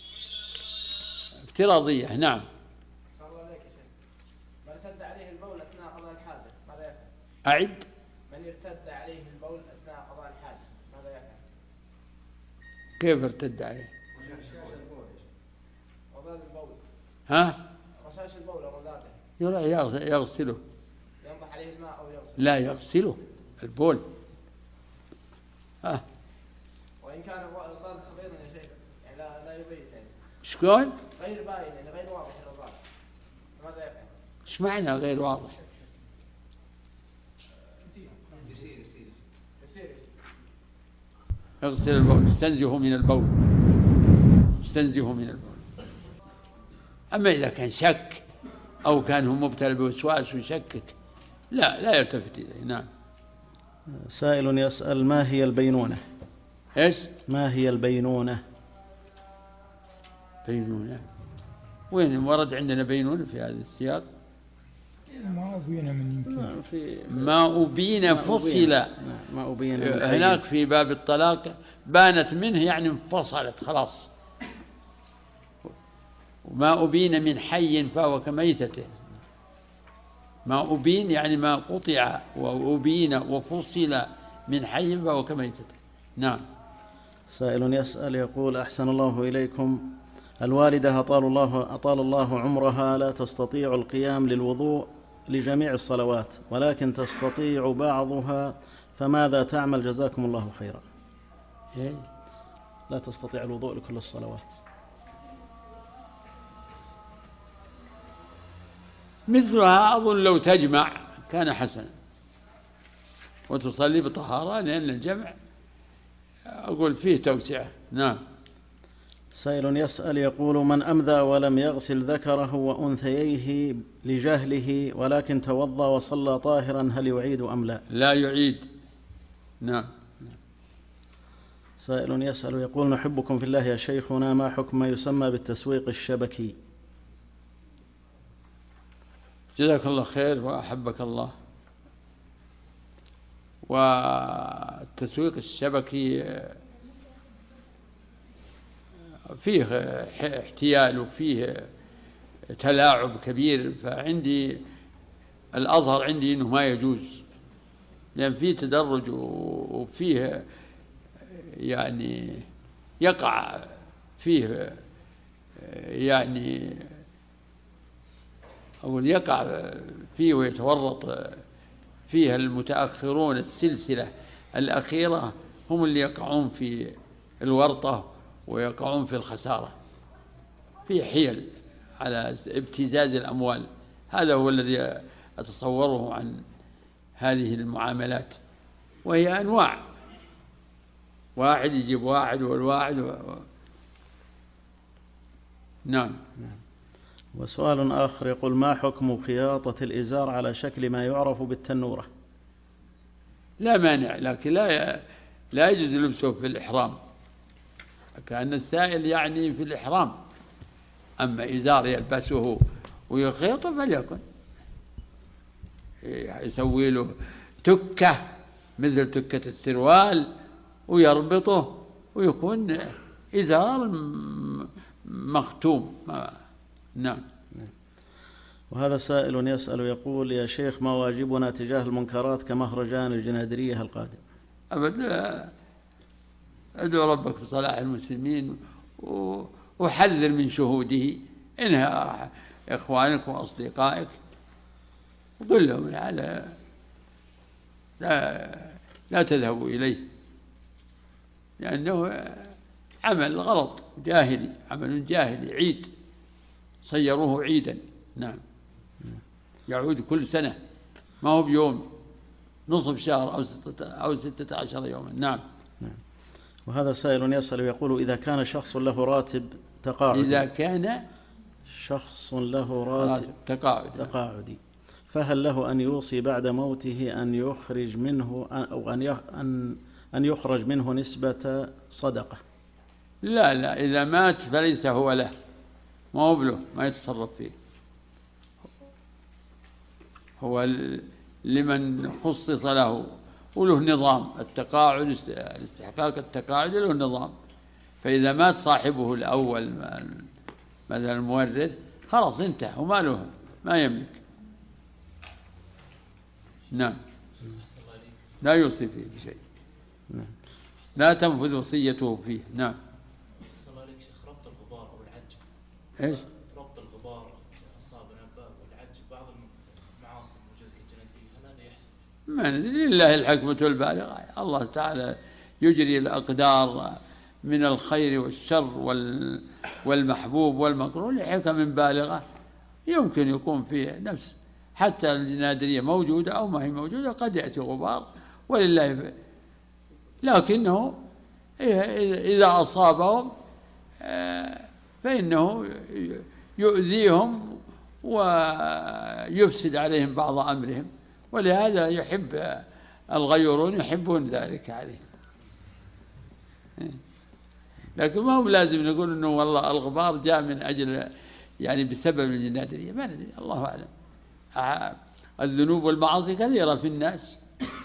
افتراضية. نعم. صلى الله عليك يا شيخ. من ارتد عليه البول أثناء قضاء الحاجة ماذا يفعل؟ أعد. من ارتد عليه البول أثناء قضاء الحاجة ماذا يفعل؟ كيف ارتد عليه؟ رشاش البول. رذاذ البول. ها؟ رشاش البول ورذاذه. يغسله. ينضح عليه الماء أو يغسله. لا يغسله البول. وإن كان الرذاذ صغيرا يا شيخ يعني لا يبين يعني. شلون؟ غير باين يعني غير واضح الرذاذ ماذا يفعل؟ ايش معنى غير واضح؟ يغسل البول، يستنزه من البول. أما إذا كان شك أو كان هو مبتلى بوسواس ويشكك لا يلتفت إليه. نعم. سائل يسأل ما هي البينونة؟ إيش؟ ما هي البينونة؟ بينونة وين ورد عندنا بينونة في هذا السياق؟ ما أبين من يمكن ما أبين فصل. ما أبين هناك في باب الطلاق بانت منه يعني انفصلت خلاص. وما أبين من حي فهو كميتته. ما أبين يعني ما قطع وأبين وفصل من حي فهو كميتته. نعم. سائل يسأل يقول أحسن الله إليكم، الوالدة أطال الله عمرها لا تستطيع القيام للوضوء لجميع الصلوات ولكن تستطيع بعضها، فماذا تعمل جزاكم الله خيرا؟ لا تستطيع الوضوء لكل الصلوات. مثلها أظن لو تجمع كان حسنا وتصلي بطهارة، لأن الجمع أقول فيه توسعة. نعم. سائل يسأل يقول من أمذى ولم يغسل ذكره وأنثييه لجهله ولكن توضأ وصلى طاهرا هل يعيد أم لا؟ لا يعيد. نعم. سائل يسأل يقول نحبكم في الله يا شيخنا، ما حكم ما يسمى بالتسويق الشبكي؟ جزاك الله خير وأحبك الله. والتسويق الشبكي فيه احتيال وفيه تلاعب كبير، فعندي الأظهر عندي أنه ما يجوز، لأن فيه تدرج وفيه يعني يقع فيه يعني أقول يقع فيه ويتورط فيها المتأخرون. السلسلة الأخيرة هم اللي يقعون في الورطة ويقعون في الخسارة، في حيل على ابتزاز الأموال. هذا هو الذي أتصوره عن هذه المعاملات، وهي أنواع، واحد يجيب واحد والواحد نعم. وسؤال آخر يقول ما حكم خياطة الإزار على شكل ما يعرف بالتنورة؟ لا مانع، لكن لا يجوز لبسه في الإحرام، كأن السائل يعني في الإحرام. أما إزار يلبسه ويخيطه فليكن يسوي له تكة مثل تكة السروال ويربطه ويكون إزار مختوم. نعم. وهذا سائل يسأل يقول: يا شيخ، ما واجبنا تجاه المنكرات كمهرجان الجنادرية القادم؟ أبدا، أدعو ربك في صلاح المسلمين وحذر من شهوده، إنها إخوانك وأصدقائك وقل لهم على لا تذهبوا إليه، لأنه عمل غلط جاهلي، عمل جاهلي، عيد صيروه عيدا. نعم. يعود كل سنة، ما هو بيوم، نصف شهر أو 16 يوما. نعم. وهذا سائل يسأل يقول: إذا كان شخص له راتب تقاعدي، إذا كان شخص له راتب تقاعدي، فهل له أن يوصي بعد موته أن يخرج منه أو أن يخرج منه نسبة صدقة؟ لا، إذا مات فليس هو له، ما هو بله، ما يتصرف فيه، هو لمن خصص له وله نظام التقاعد، الاستحقاق التقاعد له نظام. فإذا مات صاحبه الأول مثلا المورث خلاص انتهى وما له، ما يملك. نعم. لا يوصي فيه بشيء، لا تنفذ وصيته فيه. نعم. ربط الغبار أو العج. إيش؟ ربط الغبار أصاب الأنباء والعج بعض المعاصي الموجودة كالجنادرية، هل هذا يحصل؟ من لله الحكمة البالغة، الله تعالى يجري الأقدار من الخير والشر والمحبوب والمكروه لحكم بالغة، يمكن يكون فيه نفس، حتى الجنادرية موجودة أو ما هي موجودة قد يأتي غبار ولله، لكنه إذا أصابهم فإنه يؤذيهم ويفسد عليهم بعض أمرهم، ولهذا يحب الغيورون يحبون ذلك عليه. لكن ما هو لازم نقول إنه والله الغبار جاء من أجل يعني بسبب الجنادرية، ما ندري، الله أعلم. الذنوب والمعاصي كثيرة في الناس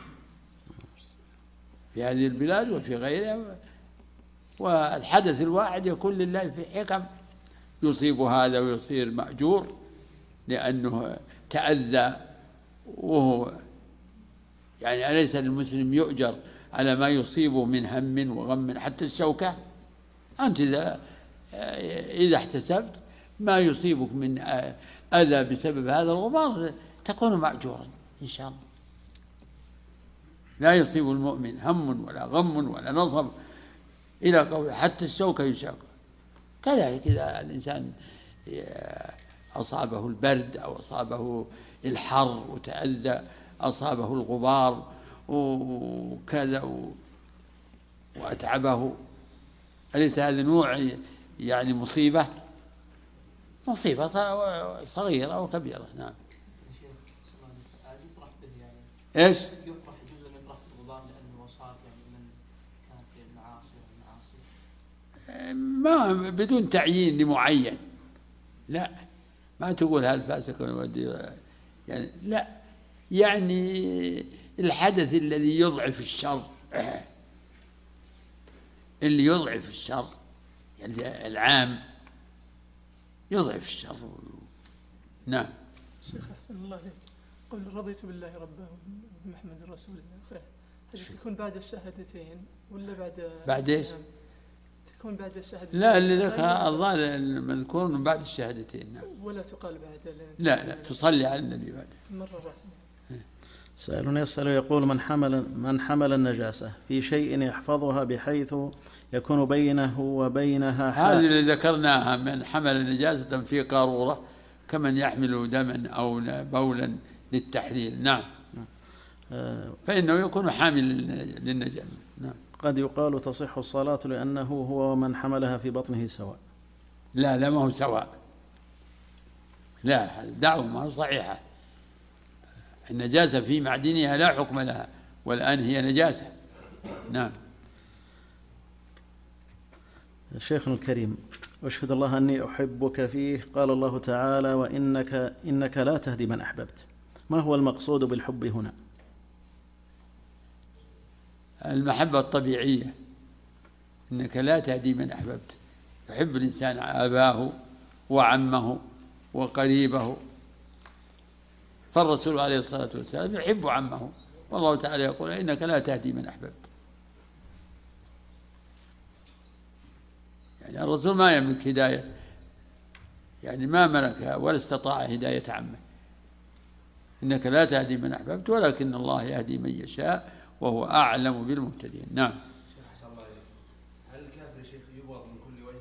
في هذه البلاد وفي غيرها، والحدث الواحد يكون لله في حكم، يصيب هذا ويصير مأجور لأنه تأذى، وهو يعني أليس المسلم يؤجر على ما يصيبه من هم وغم حتى الشوكة؟ أنت إذا احتسبت ما يصيبك من أذى بسبب هذا الغبار تكون مأجورا إن شاء الله. لا يصيب المؤمن هم ولا غم ولا نصب إلى قول حتى الشوكة يشاق. كذلك إذا الإنسان أصابه البرد أو أصابه الحر وتأذى، أصابه الغبار وكذا وأتعبه، أليس هذا نوع يعني مصيبة صغيرة أو كبيرة؟ نعم. إيش؟ يطرح جزء من طرح الغبار لأنه وصاك يعني من كان في المعاصي ما بدون تعيين لمعين، لا، ما تقول هل فاسق يعني لا، يعني الحدث الذي يضعف الشر، اللي يضعف الشر يعني العام يضعف الشر. نعم. شيخ أحسن الله عليك، قل رضيت بالله ربا وبمحمد رسول الله، هل تكون بعد الشهادتين ولا بعد ايش؟ تكون بعد الشهادتين؟ لا، اللي ذاك الظاهر المذكور من بعد الشهادتين. نعم. ولا تقال بعد؟ لا، تصلي على النبي بعد مرة واحدة. سائل يسأل يقول: من حمل النجاسة في شيء يحفظها بحيث يكون بينه وبينها هذه اللي ذكرناها، من حمل نجاسة في قارورة كمن يحمل دما أو بولا للتحليل. نعم. فإنه يكون حامل للنجاسة. نعم. قد يقال تصح الصلاة لأنه هو ومن حملها في بطنه سواء. لا، ما هو سواء، لا، دعوة ما هو صحيحة. النجاسة في معدنها لا حكم لها، والآن هي نجاسة. نعم. شيخنا الكريم، أشهد الله أني أحبك فيه. قال الله تعالى: وإنك لا تهدي من أحببت. ما هو المقصود بالحب هنا؟ المحبة الطبيعية إنك لا تهدي من أحببت. يحب الإنسان أباه وعمه وقريبه، فالرسول عليه الصلاة والسلام يحب عمه، والله تعالى يقول إنك لا تهدي من أحببت. يعني الرسول ما يملك هداية، يعني ما ملك ولا استطاع هداية عمه. إنك لا تهدي من أحببت ولكن الله يهدي من يشاء وهو أعلم بالمهتدين. نعم. هل الكافر شيخ يبغض من كل وجه؟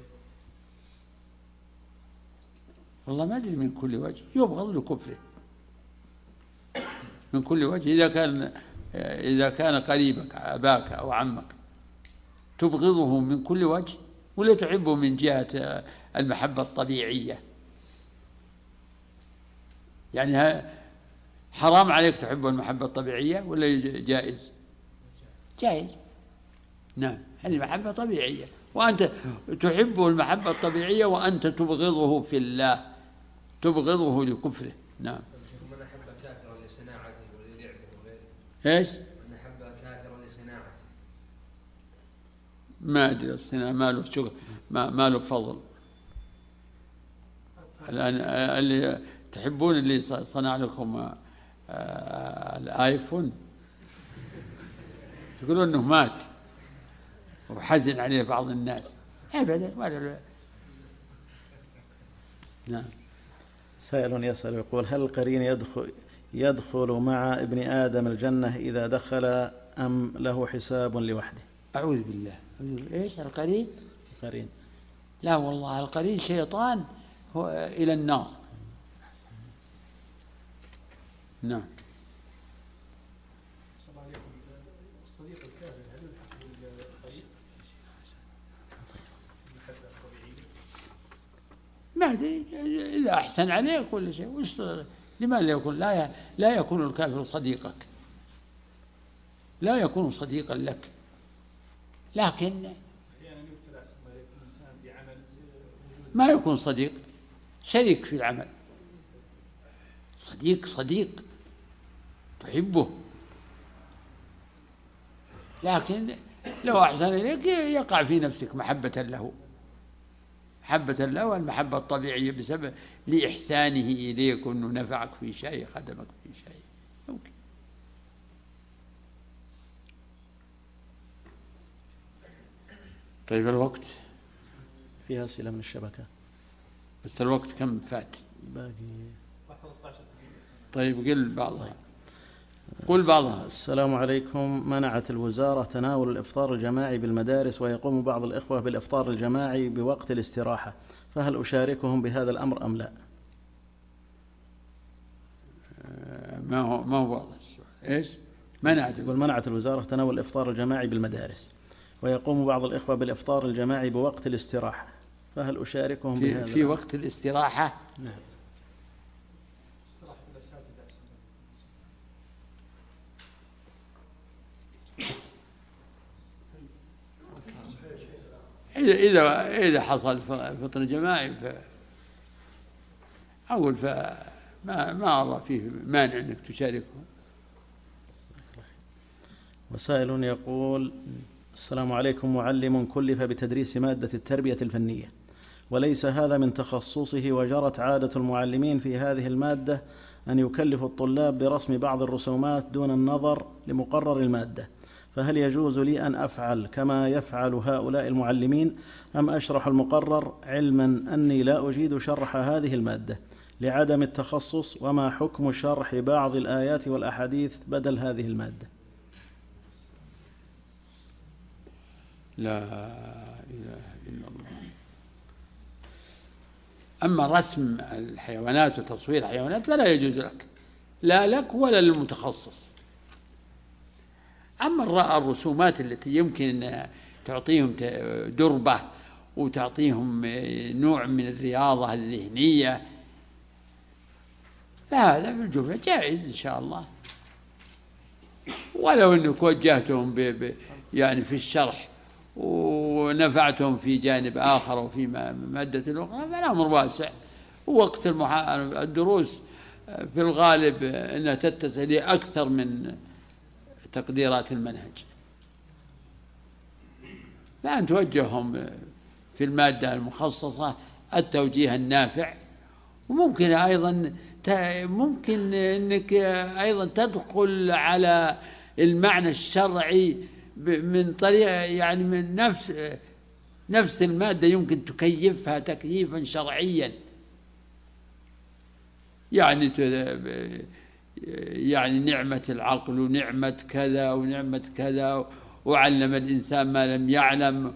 والله ما أدري من كل وجه، يبغض لكفره من كل وجه. إذا كان قريبك أباك أو عمك تبغضه من كل وجه ولا تحبه من جهة المحبة الطبيعية؟ يعني حرام عليك تحبه المحبة الطبيعية ولا جائز؟ جائز. نعم، هذه محبة طبيعية، وأنت تحبه المحبة الطبيعية وأنت تبغضه في الله، تبغضه لكفره. نعم. من أحب كافرا لصناعته وللعبه وغيره. إيش؟ من أحب كافرا لصناعته. ما أدري الصناعة ما له فضل. الآن اللي تحبون اللي صنع لكم الآيفون تقولون أنه مات وحزن عليه بعض الناس. أبدا ولا. نعم. سائل يسأل يقول: هل القرين يدخل مع ابن آدم الجنة إذا دخل أم له حساب لوحده؟ أعوذ بالله. إيش القرين؟ القرين لا والله، القرين شيطان هو إلى النار. نعم. الصديق الكافر هل يلحق بالقرين؟ المحبة الطبيعية؟ ما أدري، إذا أحسن عليه كل شيء لماذا يكون لا يكون الكافر صديقك، لا يكون صديقا لك، لكن ما يكون صديق، شريك في العمل، صديق تحبه، لكن لو أحسن إليك يقع في نفسك محبة له، والمحبة الطبيعية بسبب لإحسانه إليك وأنه نفعك في شيء، خدمك في شيء، ممكن. طيب الوقت فيها أسئلة من الشبكة، بس الوقت كم فات؟ باقي. طيب قل بعضها. السلام عليكم. منعت الوزارة تناول الإفطار الجماعي بالمدارس، ويقوم بعض الإخوة بالإفطار الجماعي بوقت الاستراحة، فهل أشاركهم بهذا الأمر أم لا؟ ما هو واضح السؤال. إيش؟ منعت الوزارة تناول الإفطار الجماعي بالمدارس، ويقوم بعض الإخوة بالإفطار الجماعي بوقت الاستراحة، فهل أشاركهم بهذا في وقت الاستراحة؟ نعم. إذا حصل فطر جماعي ما أرى فيه مانع أنك تشاركه. وسائل يقول: السلام عليكم. معلم كلف بتدريس مادة التربية الفنية، وليس هذا من تخصصه، وجرت عادة المعلمين في هذه المادة أن يكلفوا الطلاب برسم بعض الرسومات دون النظر لمقرر المادة، فهل يجوز لي أن أفعل كما يفعل هؤلاء المعلمين أم أشرح المقرر، علما أني لا أجيد شرح هذه المادة لعدم التخصص؟ وما حكم شرح بعض الآيات والأحاديث بدل هذه المادة؟ لا إله إلا الله. أما رسم الحيوانات وتصوير الحيوانات فلا يجوز لك، لا لك ولا للمتخصص. أما الرسومات التي يمكن أن تعطيهم دربة وتعطيهم نوع من الرياضة الذهنية فهذا في الجملة جائز إن شاء الله، ولو أنك وجهتهم يعني في الشرح ونفعتهم في جانب آخر وفي مادة أخرى فالأمر واسع. ووقت الدروس في الغالب أنها تتسع أكثر من تقديرات المنهج. فأن توجههم في المادة المخصصة التوجيه النافع. وممكن أيضا ممكن أنك أيضا تدخل على المعنى الشرعي من طريقة يعني من نفس المادة يمكن تكيفها تكييفا شرعيا، يعني نعمة العقل ونعمة كذا ونعمة كذا، وعلم الإنسان ما لم يعلم.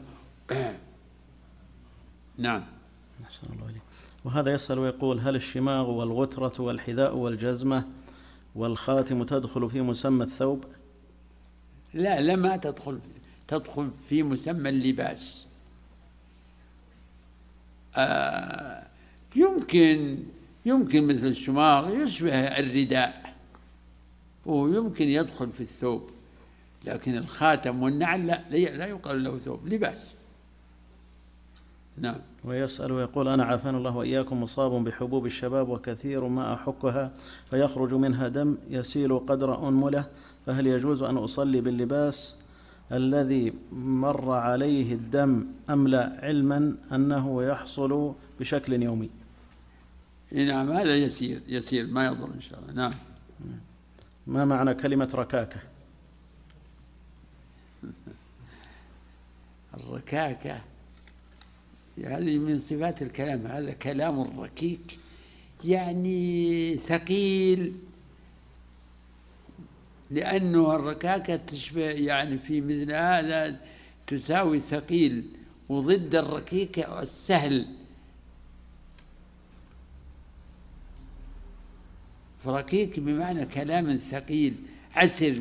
نعم. أحسن الله إليك. وهذا يسأل ويقول: هل الشماغ والغترة والحذاء والجزمة والخاتم تدخل في مسمى الثوب؟ لا ما تدخل في مسمى اللباس. يمكن مثل الشماغ يشبه الرداء ويمكن يدخل في الثوب، لكن الخاتم والنعل لا يقال له ثوب، لباس. نعم. ويسأل ويقول: أنا عافانا الله وإياكم مصاب بحبوب الشباب وكثير ما أحكها فيخرج منها دم يسيل قدر أنملة، فهل يجوز أن أصلي باللباس الذي مر عليه الدم أم لا، علما أنه يحصل بشكل يومي؟ نعم، هذا يسير ما يضر إن شاء الله. نعم. ما معنى كلمة ركاكة؟ الركاكة هذه من صفات الكلام، هذا كلام ركيك يعني ثقيل، لأنه الركاكة تشبه يعني في مثل هذا تساوي ثقيل، وضد الركيكة السهل. فركيك بمعنى كلام ثقيل عسر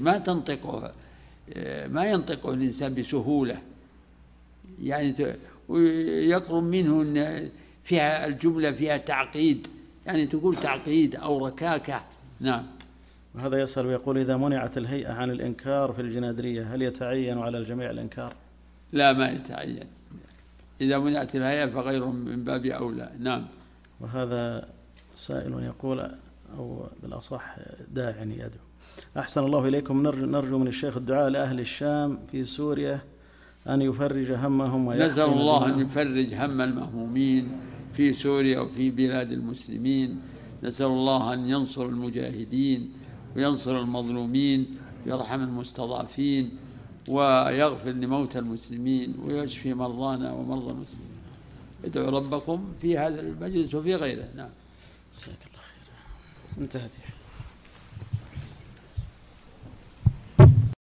ما ينطقه الإنسان بسهولة، يعني ويقرب منه أن فيها الجملة فيها تعقيد، يعني تقول تعقيد أو ركاكة. نعم. وهذا يسأل ويقول: إذا منعت الهيئة عن الإنكار في الجنادرية هل يتعين على الجميع الإنكار؟ لا، ما يتعين. إذا منعت الهيئة فغيرهم من باب أولى. نعم. وهذا سائل يقول، أو بالأصح داع يدعو: أحسن الله إليكم، نرجو من الشيخ الدعاء لأهل الشام في سوريا أن يفرج همهم نسأل الله أن يفرج هم المهمومين في سوريا وفي بلاد المسلمين. نسأل الله أن ينصر المجاهدين وينصر المظلومين ويرحم المستضعفين ويغفر لموتى المسلمين ويشفي مرضانا ومرضى المسلمين. ادعوا ربكم في هذا المجلس وفي غيره. نعم. جزاك الله خير. انتهت.